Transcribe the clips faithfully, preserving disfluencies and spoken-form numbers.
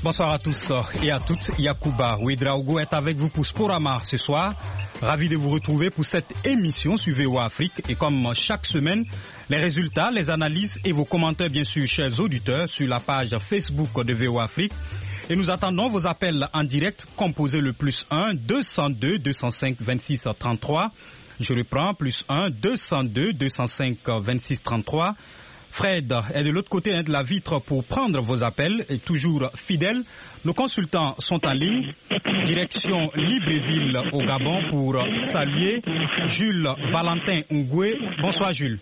Bonsoir à tous et à toutes. Yacouba Ouedraogo est avec vous pour Sporama ce soir. Ravi de vous retrouver pour cette émission sur V O A Afrique. Et comme chaque semaine, les résultats, les analyses et vos commentaires, bien sûr, chers auditeurs, sur la page Facebook de V O A Afrique. Et nous attendons vos appels en direct. Composez le plus un deux cent deux deux cent cinq vingt-six trente-trois. Je reprends, plus un deux cent deux deux cent cinq vingt-six trente-trois. Fred est de l'autre côté de la vitre pour prendre vos appels et toujours fidèle. Nos consultants sont en ligne. Direction Libreville au Gabon pour saluer Jules Valentin Ngoué. Bonsoir Jules.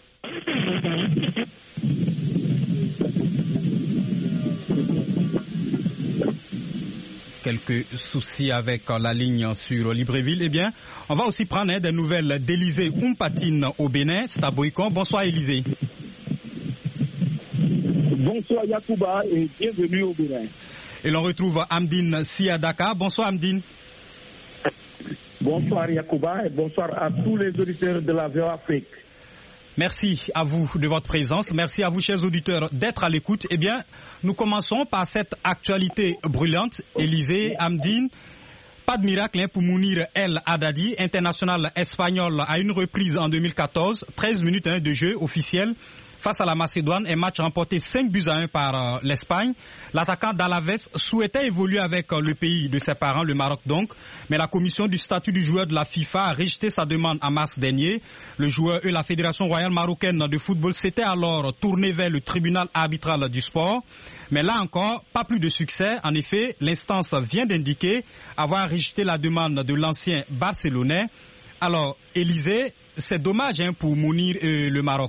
Quelques soucis avec la ligne sur Libreville. Eh bien, on va aussi prendre hein, des nouvelles d'Élysée Oumpatine au Bénin. C'est à Boïcon. Bonsoir Élysée. Bonsoir Yacouba et bienvenue au Bénin. Et l'on retrouve Amdine Siadaka. Bonsoir Amdine. Bonsoir Yacouba et bonsoir à tous les auditeurs de la V O A Afrique. Merci à vous de votre présence. Merci à vous, chers auditeurs, d'être à l'écoute. Eh bien, nous commençons par cette actualité brûlante. Élysée, Amdine, pas de miracle hein, pour Mounir El Haddadi, international espagnol à une reprise en deux mille quatorze. treize minutes hein, de jeu officiel. Face à la Macédoine, un match remporté cinq buts à un par euh, l'Espagne. L'attaquant d'Alaves souhaitait évoluer avec euh, le pays de ses parents, le Maroc donc, mais la commission du statut du joueur de la FIFA a rejeté sa demande en mars dernier. Le joueur et la Fédération royale marocaine de football s'étaient alors tournés vers le tribunal arbitral du sport. Mais là encore, pas plus de succès. En effet, l'instance vient d'indiquer avoir rejeté la demande de l'ancien Barcelonais. Alors, Élysée, c'est dommage hein, pour Mounir et le Maroc.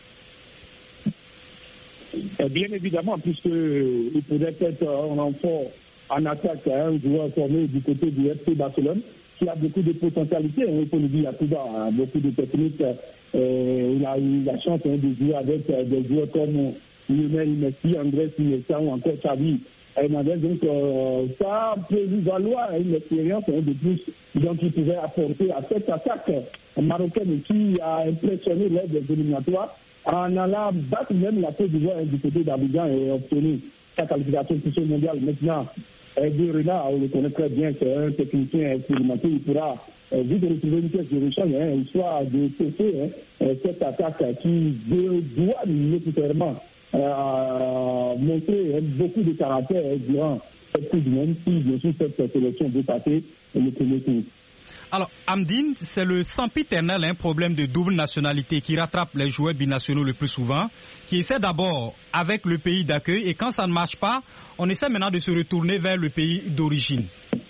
Bien évidemment, puisque il pourrait être un enfant en attaque, un joueur formé du côté du F C Barcelone, qui a beaucoup de potentialité, on peut le dire, à beaucoup de techniques. Euh, il a eu la chance hein, de jouer avec des joueurs comme Lionel Messi, Andrés Iniesta ou encore Xavi Hernandez. Donc euh, ça peut lui valoir une expérience hein, de plus donc il pouvait apporter à cette attaque marocaine qui a impressionné lors des éliminatoires, en allant battre même la Côte d'Ivoire du côté d'Abidjan et obtenir sa qualification pour ce mondial. Maintenant, Edouard Renard, on le connaît très bien, c'est un technicien expérimenté, il pourra euh, vite retrouver une pièce de rechange, hein, histoire de cesser hein, cette attaque qui doit nécessairement euh, montrer hein, beaucoup de caractère hein, durant cette Coupe du Monde, si bien sûr cette sélection veut passer le premier tour. Alors, Amdine, c'est le sempiternel un problème de double nationalité qui rattrape les joueurs binationaux le plus souvent, qui essaie d'abord avec le pays d'accueil et quand ça ne marche pas, on essaie maintenant de se retourner vers le pays d'origine.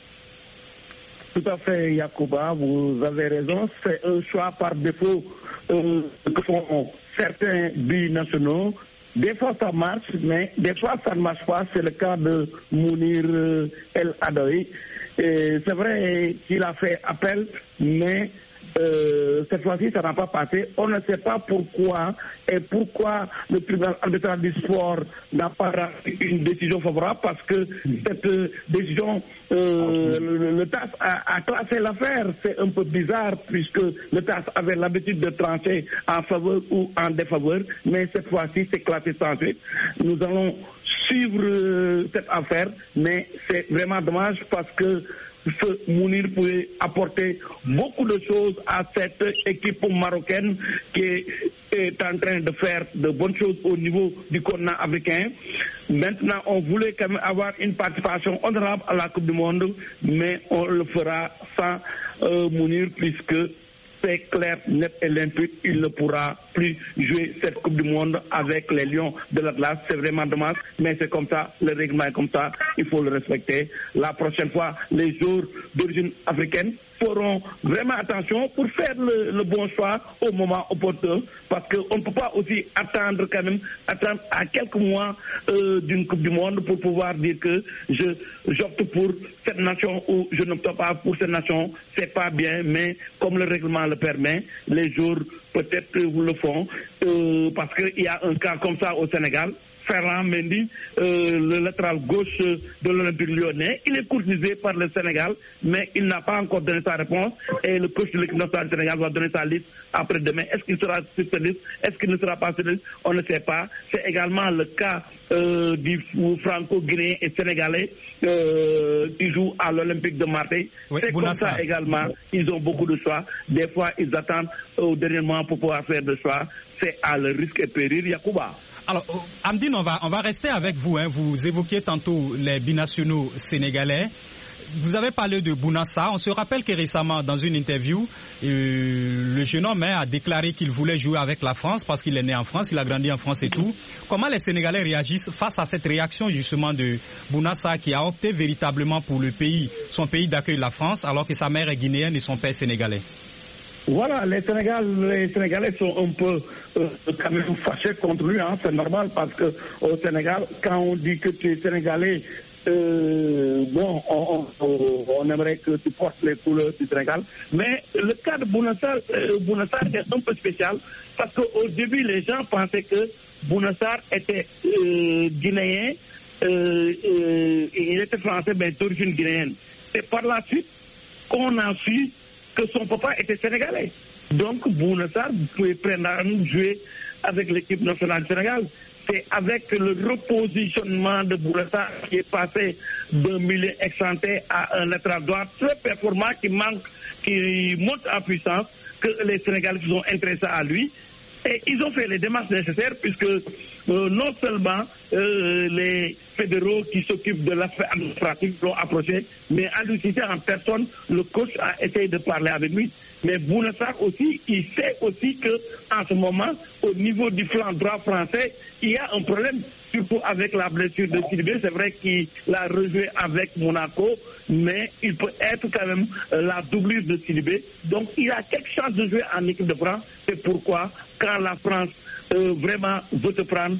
Tout à fait, Yacouba, vous avez raison. C'est un choix par défaut euh, que font certains binationaux. Des fois ça marche, mais des fois ça ne marche pas. C'est le cas de Mounir El Haddadi. Et c'est vrai qu'il a fait appel, mais euh, cette fois-ci, ça n'a pas passé. On ne sait pas pourquoi et pourquoi le tribunal arbitral du sport n'a pas rendu une décision favorable, parce que cette euh, décision, euh, le, le T A S a, a classé l'affaire. C'est un peu bizarre puisque le T A S avait l'habitude de trancher en faveur ou en défaveur, mais cette fois-ci, c'est classé sans suite. Nous allons suivre euh, cette affaire, mais c'est vraiment dommage parce que ce Mounir pouvait apporter beaucoup de choses à cette équipe marocaine qui est en train de faire de bonnes choses au niveau du continent africain. Maintenant, on voulait quand même avoir une participation honorable à la Coupe du Monde, mais on le fera sans euh, Mounir puisque c'est clair, net et limpide, il ne pourra plus jouer cette Coupe du Monde avec les Lions de l'Atlas. C'est vraiment dommage, mais c'est comme ça, le règlement est comme ça, il faut le respecter. La prochaine fois, les joueurs d'origine africaine feront vraiment attention pour faire le, le bon choix au moment opportun, parce qu'on ne peut pas aussi attendre quand même, attendre à quelques mois euh, d'une Coupe du Monde pour pouvoir dire que je j'opte pour cette nation ou je n'opte pas pour cette nation. C'est pas bien, mais comme le règlement le permet, les jours peut-être vous le font, euh, parce qu'il y a un cas comme ça au Sénégal. Ferland Mendy, euh, le latéral gauche de l'Olympique Lyonnais. Il est courtisé par le Sénégal, mais il n'a pas encore donné sa réponse. Et le coach de l'équipe nationale du Sénégal va donner sa liste après-demain. Est-ce qu'il sera sur cette liste? Est-ce qu'il ne sera pas sur cette liste? On ne sait pas. C'est également le cas euh, du franco-guinéen et sénégalais euh, qui joue à l'Olympique de Marseille. Oui, c'est comme ça également. Ils ont beaucoup de choix. Des fois, ils attendent au dernier moment pour pouvoir faire des choix. C'est à leur risque et péril, Yacouba. Alors, Amdine, on va, on va rester avec vous. Hein. Vous évoquiez tantôt les binationaux sénégalais. Vous avez parlé de Bouna Sarr. On se rappelle que récemment, dans une interview, euh, le jeune homme hein, a déclaré qu'il voulait jouer avec la France parce qu'il est né en France, il a grandi en France et tout. Comment les Sénégalais réagissent face à cette réaction justement de Bouna Sarr qui a opté véritablement pour le pays, son pays d'accueil, la France, alors que sa mère est guinéenne et son père sénégalais? Voilà, les Sénégalais, les Sénégalais sont un peu euh, quand même fâchés contre lui, hein, c'est normal parce que au Sénégal, quand on dit que tu es Sénégalais, euh, bon, on, on, on aimerait que tu portes les couleurs du Sénégal. Mais le cas de Bouna Sarr, euh, Bouna Sarr est un peu spécial parce qu'au début, les gens pensaient que Bouna Sarr était euh, guinéen, euh, euh, il était français, mais d'origine guinéenne. Et par la suite, qu'on a su que son papa était sénégalais. Donc, Bouna Sarr, vous pouvez prendre jouer avec l'équipe nationale du Sénégal. C'est avec le repositionnement de Bouna Sarr qui est passé d'un milieu excentré à un latéral droit très performant qui manque, qui monte en puissance, que les Sénégalais se sont intéressés à lui. Et ils ont fait les démarches nécessaires puisque euh, non seulement euh, les fédéraux qui s'occupent de l'affaire administrative l'ont approché, mais Aliou Cissé en personne, le coach a essayé de parler avec lui. Mais Bouna Sarr aussi, il sait aussi que en ce moment, au niveau du flanc droit français, il y a un problème, surtout avec la blessure de Sidibé. C'est vrai qu'il a rejoué avec Monaco, mais il peut être quand même euh, la doublure de Sidibé. Donc il a quelque chance de jouer en équipe de France. C'est pourquoi, quand la France euh, vraiment veut te prendre,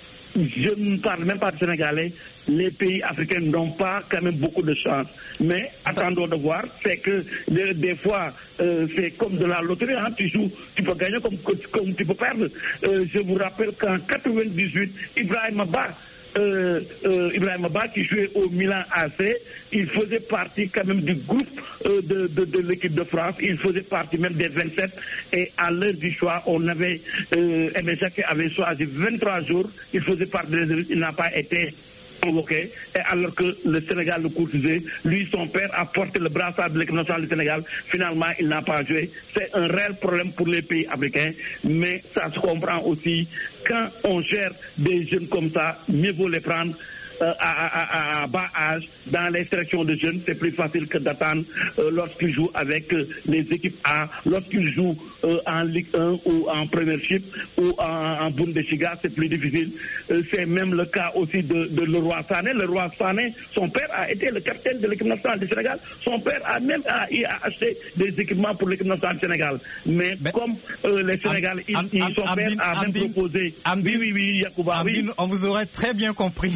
je ne parle même pas de Sénégalais, les pays africains n'ont pas quand même beaucoup de chance. Mais attendons de voir, c'est que de, des fois, euh, c'est comme de la loterie, hein, tu joues, tu peux gagner comme, comme tu peux perdre. Euh, je vous rappelle qu'en quatre-vingt-dix-huit, Ibrahima Ba, Euh, euh, Ibrahima Ba qui jouait au Milan A C, il faisait partie quand même du groupe euh, de, de, de l'équipe de France, il faisait partie même des vingt-sept et à l'heure du choix, on avait, euh, Aimé Jacquet avait choisi vingt-trois jours, il faisait partie des résultats, il n'a pas été convoqué, et alors que le Sénégal le courtisait, lui son père a porté le brassard de l'équipe nationale du Sénégal, finalement il n'a pas joué. C'est un réel problème pour les pays africains, mais ça se comprend aussi, quand on gère des jeunes comme ça, mieux vaut les prendre euh, à, à, à, à bas âge, dans les sélections de jeunes, c'est plus facile que d'attendre euh, lorsqu'ils jouent avec euh, les équipes A, lorsqu'ils jouent euh, en Ligue un ou en Premiership ou en, en Bundesliga, c'est plus difficile. Euh, c'est même le cas aussi de, de Leroy Sané. Leroy Sané, son père a été le capitaine de l'équipe nationale du Sénégal. Son père a même a, il a acheté des équipements pour l'équipe nationale du Sénégal. Mais, Mais comme euh, les Sénégalais, Am, Am, Am, son Am, père Am, a Am, même Am, proposé... Amdine, oui, oui, oui, Yacouba, Amdine, oui. On vous aurait très bien compris.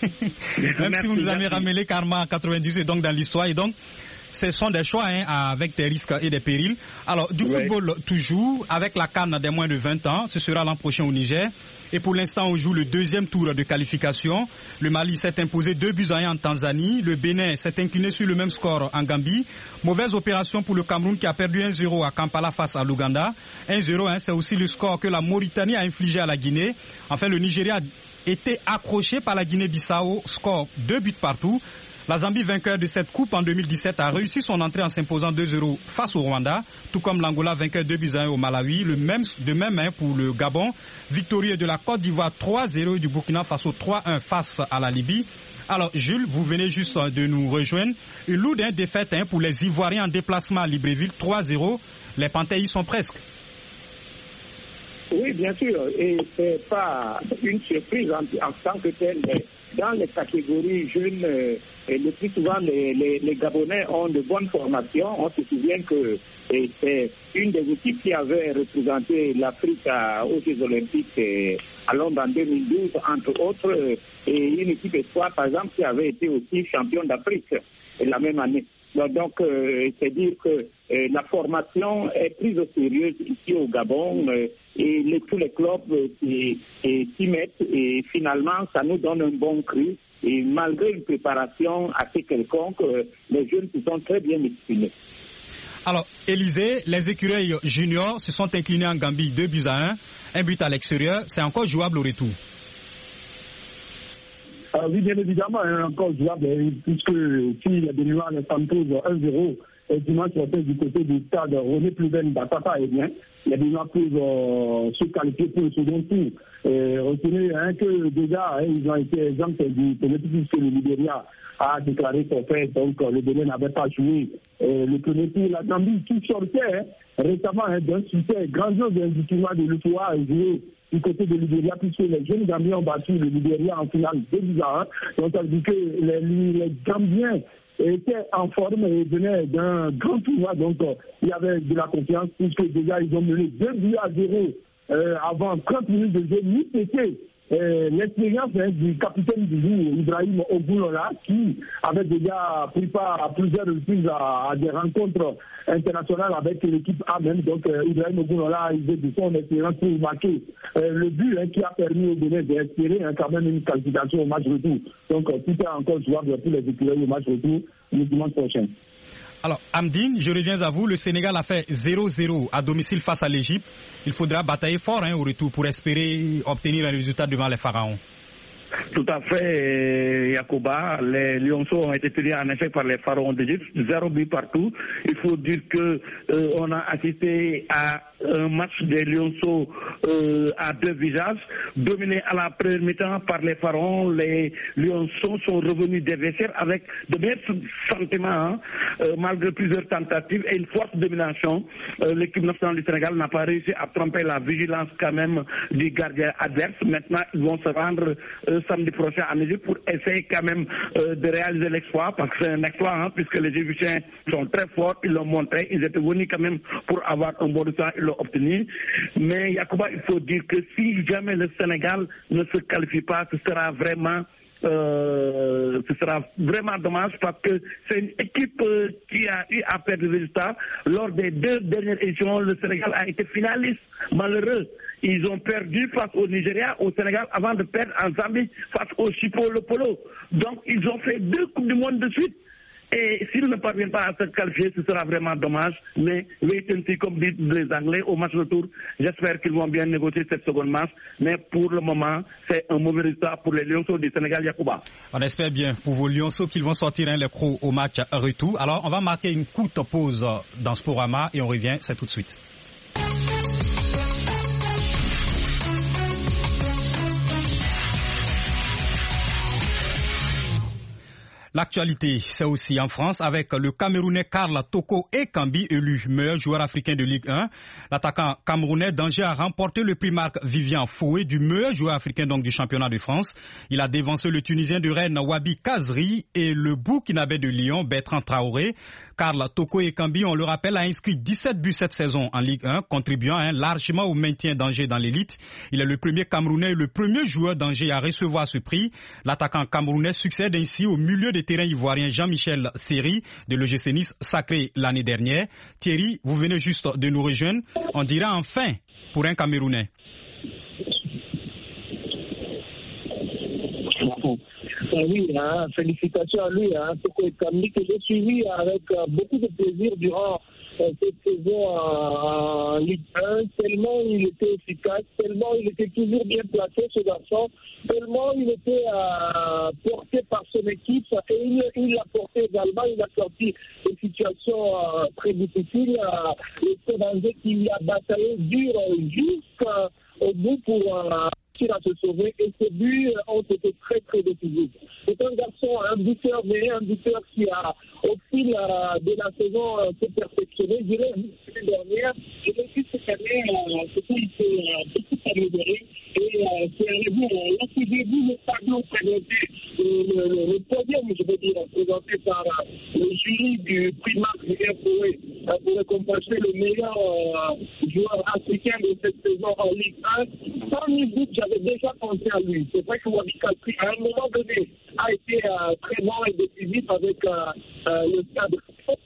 Même merci, si vous nous avez ramené karma en quatre-vingt-dix-huit, donc dans l'histoire. Et donc, ce sont des choix hein, avec des risques et des périls. Alors, du ouais. football toujours, avec la CAN des moins de vingt ans, ce sera l'an prochain au Niger. Et pour l'instant, on joue le deuxième tour de qualification. Le Mali s'est imposé deux buts à un en Tanzanie. Le Bénin s'est incliné sur le même score en Gambie. Mauvaise opération pour le Cameroun qui a perdu un zéro à Kampala face à l'Ouganda. un zéro, hein, c'est aussi le score que la Mauritanie a infligé à la Guinée. Enfin, le Nigeria était accroché par la Guinée-Bissau, score deux buts partout. La Zambie, vainqueur de cette coupe en deux mille dix-sept, a réussi son entrée en s'imposant deux zéro face au Rwanda, tout comme l'Angola, vainqueur deux buts à un au Malawi. Le même, de même hein, pour le Gabon, victorieux de la Côte d'Ivoire trois zéro du Burkina Faso trois un face à la Libye. Alors Jules, vous venez juste de nous rejoindre. Une lourde hein, défaite hein, pour les Ivoiriens en déplacement à Libreville, trois zéro. Les Panthères y sont presque. Oui, bien sûr, et c'est pas une surprise en, en tant que tel, mais dans les catégories jeunes, euh, et le plus souvent les, les, les Gabonais ont de bonnes formations. On se souvient que et c'est une des équipes qui avait représenté l'Afrique aux Jeux Olympiques et, à Londres en deux mille douze, entre autres, et une équipe espoir, par exemple, qui avait été aussi champion d'Afrique la même année. Donc, euh, c'est dire que euh, la formation est prise au sérieux ici au Gabon euh, et les, tous les clubs euh, s'y mettent et finalement, ça nous donne un bon cri. Et malgré une préparation assez quelconque, euh, les jeunes se sont très bien exprimés. Alors, Élysée, les écureuils juniors se sont inclinés en Gambie deux buts à un. Un but à l'extérieur, c'est encore jouable au retour. Euh, oui, bien évidemment, hein, encore jouable, puisque si les Béninois s'imposent un zéro, et dimanche matin du côté du stade René Plouven d'Atata, eh bien, les Béninois peuvent euh, se qualifier pour le second tour. Et retenez hein, que déjà, hein, ils ont été exempts du penalty puisque le Libéria a déclaré son fait, donc le Bénin n'avait pas joué euh, le premier tour. La Gambie qui sortait hein, récemment hein, d'un succès grandiose du tournoi de l'U T O A a joué du côté de Libéria, puisque les jeunes Gambiens ont battu le Libéria en finale deux buts à un. Donc ça veut dire que les, les Gambiens étaient en forme et venaient d'un grand tournoi, donc euh, il y avait de la confiance, puisque déjà ils ont mené deux buts à zéro euh, avant trente minutes de jeu. Ni c'était euh, l'expérience hein, du capitaine du jour, Ibrahim Ogunola, qui avait déjà pris part à plusieurs reprises à, à des rencontres internationales avec l'équipe A même. Donc euh, Ibrahim Ogunola a usé de son expérience pour marquer euh, le but hein, qui a permis au Bénin d'espérer hein, quand même une qualification au match retour. Donc euh, tout est encore jouable pour les équipes au match retour le dimanche prochain. Alors, Amdine, je reviens à vous. Le Sénégal a fait zéro zéro à domicile face à l'Égypte. Il faudra batailler fort hein, au retour pour espérer obtenir un résultat devant les Pharaons. Tout à fait, Yacouba. Les Lionceaux ont été tenus en effet par les Pharaons d'Égypte, zéro but partout. Il faut dire que euh, on a assisté à un match des Lionceaux euh, à deux visages, dominé à la première mi-temps par les Pharaons. Les Lionceaux sont revenus des vestiaires avec de meilleurs sentiments, hein, euh, malgré plusieurs tentatives et une forte domination. Euh, l'équipe nationale du Sénégal n'a pas réussi à tromper la vigilance quand même du gardien adverse. Maintenant, ils vont se rendre euh, samedi prochain en Égypte pour essayer quand même euh, de réaliser l'exploit, parce que c'est un exploit, hein, puisque les Égyptiens sont très forts, ils l'ont montré, ils étaient venus quand même pour avoir un bon résultat, ils l'ont obtenu. Mais Yacouba, il faut dire que si jamais le Sénégal ne se qualifie pas, ce sera vraiment Euh, ce sera vraiment dommage, parce que c'est une équipe euh, qui a eu à perdre des résultats. Lors des deux dernières éditions, le Sénégal a été finaliste. Malheureux, ils ont perdu face au Nigeria, au Sénégal, avant de perdre en Zambie face au Chipolo Polo. Donc ils ont fait deux Coupes du Monde de suite. Et s'ils ne parviennent pas à se qualifier, ce sera vraiment dommage. Mais wait and see, comme disent les Anglais, au match retour, j'espère qu'ils vont bien négocier cette seconde match. Mais pour le moment, c'est un mauvais résultat pour les Lionceaux du Sénégal, Yacouba. On espère bien pour vos Lionceaux qu'ils vont sortir hein, les crocs au match retour. Alors, on va marquer une courte pause dans Sporama et on revient, c'est tout de suite. L'actualité, c'est aussi en France avec le Camerounais Karl Toko Ekambi élu meilleur joueur africain de Ligue un. L'attaquant camerounais d'Angers a remporté le prix Marc Vivian Foué du meilleur joueur africain donc du championnat de France. Il a dévancé le Tunisien de Rennes Wabi Kazri et le Burkinabé de Lyon Bertrand Traoré. Karl Toko Ekambi, on le rappelle, a inscrit dix-sept buts cette saison en Ligue un, contribuant hein, largement au maintien d'Angers dans l'élite. Il est le premier Camerounais et le premier joueur d'Angers à recevoir ce prix. L'attaquant camerounais succède ainsi au milieu de terrain ivoirien Jean-Michel Seri de l'O G C Nice, sacré l'année dernière. Thierry, vous venez juste de nous rejoindre. On dira enfin pour un Camerounais. Ah oui, hein, félicitations à lui, hein, Toko Ekambi, que j'ai suivi avec euh, beaucoup de plaisir durant euh, cette saison en, en Ligue un, tellement il était efficace, tellement il était toujours bien placé, ce garçon, tellement il était euh, porté par son équipe, et il, il l'a porté également, il a sorti des situations euh, très difficiles, euh, le Sénégal qui a bataillé dur euh, jusqu'au bout pour... Euh, à se sauver, et ces buts ont été très très décisifs. C'est un garçon, un buteur, mais un buteur qui a, au fil euh, de la saison, euh, s'est perfectionné. Je dirais, l'année dernière, et depuis cette année, euh, c'est qu'il s'est euh, beaucoup amélioré, et euh, c'est arrivé, euh, là, si j'ai vu le tableau présenté, le, le, le podium, je veux dire, présenté par euh, le jury du prix Marc Vivian Foué, euh, pour récompenser le meilleur euh, joueur africain de cette saison en Ligue un, sans nul doute, j'avais déjà pensé à lui. C'est vrai que Wabi Kazri, à un moment donné, a été euh, très bon et décisif avec euh, euh, le stade.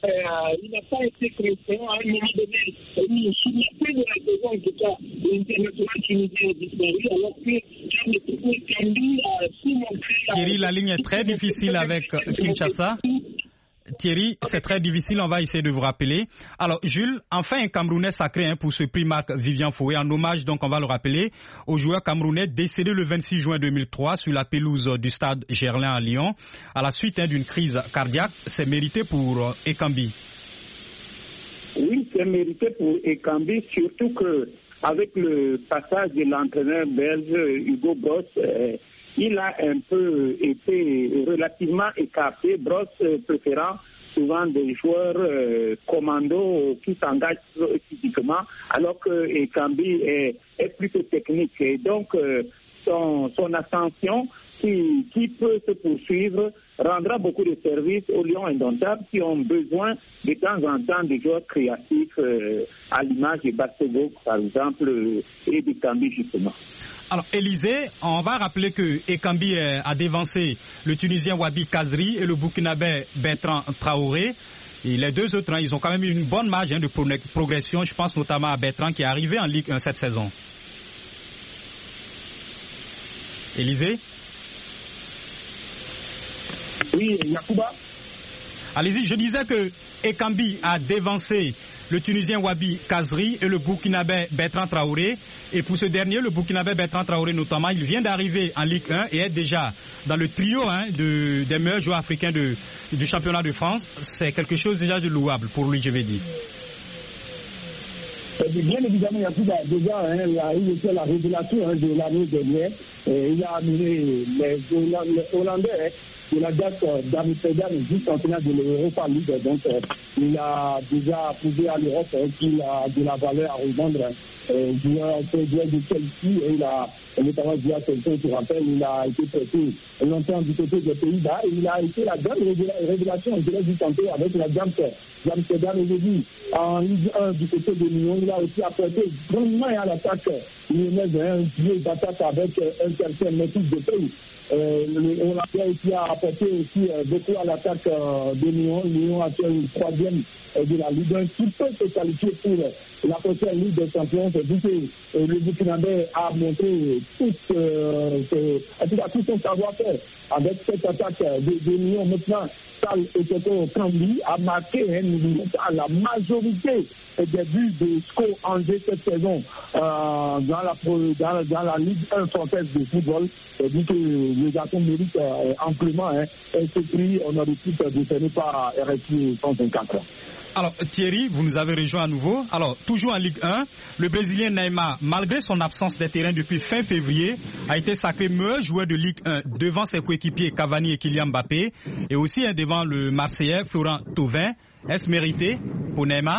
euh, il n'a pas été créé à un moment donné. Il sur la fin de la saison, en tout cas, l'international tunisien est disparu, alors que Ekambi a su montrer... Thierry, la ligne est très difficile avec Kinshasa. Thierry, c'est très difficile, on va essayer de vous rappeler. Alors, Jules, enfin un Camerounais sacré hein, pour ce prix Marc Vivian Fouet, en hommage, donc on va le rappeler, au joueur camerounais décédé le vingt-six juin deux mille trois sur la pelouse du stade Gerlin à Lyon, à la suite hein, d'une crise cardiaque. C'est mérité pour euh, Ekambi. Oui, c'est mérité pour Ekambi, surtout que avec le passage de l'entraîneur belge Hugo Bross, euh, il a un peu été relativement écarté, Bross euh, préférant souvent des joueurs euh, commando qui s'engagent physiquement, alors que Ekambi est, est plutôt technique. Et donc, euh, son, son ascension, qui, qui peut se poursuivre, rendra beaucoup de services aux Lions indomptables qui ont besoin de temps en temps de joueurs créatifs, euh, à l'image de Bassego, par exemple, euh, et d'Ekambi, justement. Alors, Élisée, on va rappeler que Ekambi a dévancé le Tunisien Wabi Kazri et le Burkinabé Bertrand Traoré. Et les deux autres, hein, ils ont quand même eu une bonne marge hein, de progression. Je pense notamment à Bertrand qui est arrivé en Ligue un cette saison. Élisée? Oui, Yacouba. Allez-y, je disais que Ekambi a dévancé le Tunisien Wabi Kazri et le Burkinabé Bertrand Traoré. Et pour ce dernier, le Burkinabé Bertrand Traoré notamment, il vient d'arriver en Ligue un et est déjà dans le trio hein, de, des meilleurs joueurs africains de, du championnat de France. C'est quelque chose déjà de louable pour lui, je vais dire. Bien évidemment, Yacouba, déjà, hein, il a eu la révélation hein, de l'année dernière. Et il a amené les, les Hollandais hein, de la date d'Amsterdam jusqu'en finale de l'Europa League. Donc, euh, il a déjà prouvé à l'Europe hein, qu'il a de la valeur à revendre. Hein. Euh, joueur, joueur de Chelsea, et il a notamment joué à Chelsea, tu rappelles, il a été prêté longtemps du côté des Pays-Bas et il a été la grande révélation, je l'ai dit tantôt, avec la Jams d'Amsterdam aujourd'hui en Ligue un du côté de Lyon. Il a aussi apporté grandement à l'attaque lyonnaise un jeu d'attaque avec un certain maîtrise de pays. Euh, on a aussi apporté aussi euh, beaucoup à l'attaque euh, de Lyon. Lyon a fait le troisième euh, de la Ligue un qui peut se qualifier pour euh, la prochaine Ligue des Champions. C'est vu que euh, le Burkinabé a montré tout, euh, ce, tout son savoir-faire avec cette attaque de, de Lyon. Maintenant, Sal Ekeko Kambi a marqué hein, la majorité des buts de SCO Angers cette saison euh, dans, la, dans, dans la Ligue un française de football. C'est dit que les garçons méritent euh, amplement hein, ce prix honorifique décerné par R S I cent vingt-quatre. Alors Thierry, vous nous avez rejoint à nouveau. Alors toujours en Ligue un, le Brésilien Neymar, malgré son absence des terrains depuis fin février, a été sacré meilleur joueur de Ligue un devant ses coéquipiers Cavani et Kylian Mbappé, et aussi hein, devant le Marseillais Florent Thauvin. Est-ce mérité pour Neymar?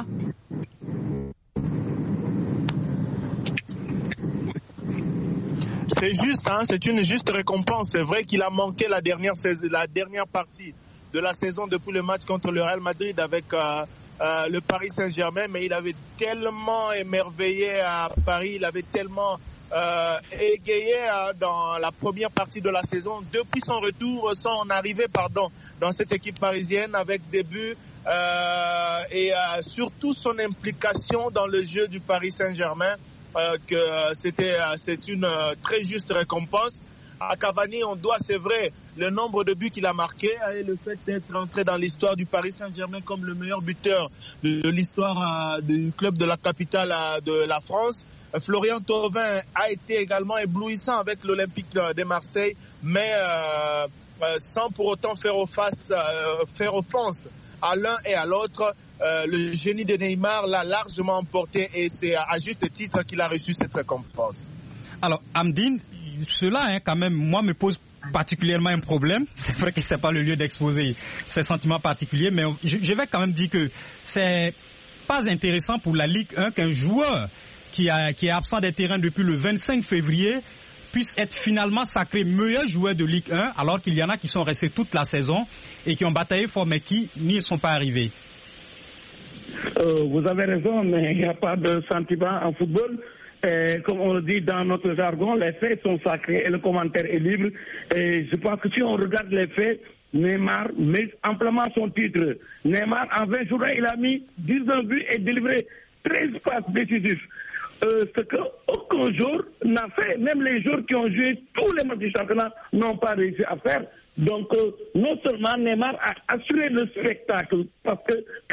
C'est juste, hein, c'est une juste récompense. C'est vrai qu'il a manqué la dernière, saison, la dernière partie de la saison depuis le match contre le Real Madrid avec euh, euh, le Paris Saint-Germain, mais il avait tellement émerveillé à Paris, il avait tellement euh, égayé euh, dans la première partie de la saison. Depuis son retour, son arrivée, pardon, dans cette équipe parisienne avec des buts euh, et euh, surtout son implication dans le jeu du Paris Saint-Germain. Euh, que euh, c'était euh, c'est une euh, très juste récompense. À Cavani, on doit, c'est vrai, le nombre de buts qu'il a marqué et le fait d'être entré dans l'histoire du Paris Saint-Germain comme le meilleur buteur de, de l'histoire euh, du club de la capitale euh, de la France. Euh, Florian Thauvin a été également éblouissant avec l'Olympique de Marseille, mais euh, euh, sans pour autant faire, au face, euh, faire offense à l'un et à l'autre. Euh, le génie de Neymar l'a largement emporté et c'est à juste titre qu'il a reçu cette récompense. Alors, Amdine, cela, hein, quand même, moi, me pose particulièrement un problème. C'est vrai que c'est pas le lieu d'exposer ces sentiments particuliers, mais je, je vais quand même dire que c'est pas intéressant pour la Ligue un qu'un joueur qui, a, qui est absent des terrains depuis le vingt-cinq février puisse être finalement sacré meilleur joueur de Ligue un, alors qu'il y en a qui sont restés toute la saison et qui ont bataillé fort, mais qui n'y sont pas arrivés. Euh, vous avez raison, mais il n'y a pas de sentiment en football. Et comme on le dit dans notre jargon, les faits sont sacrés et le commentaire est libre. Et je pense que si on regarde les faits, Neymar met amplement son titre. Neymar, en vingt jours, il a mis dix-neuf buts et délivré treize passes décisives. Euh, ce qu'aucun joueur n'a fait, même les joueurs qui ont joué tous les matchs du championnat n'ont pas réussi à faire. Donc, euh, non seulement Neymar a assuré le spectacle, parce que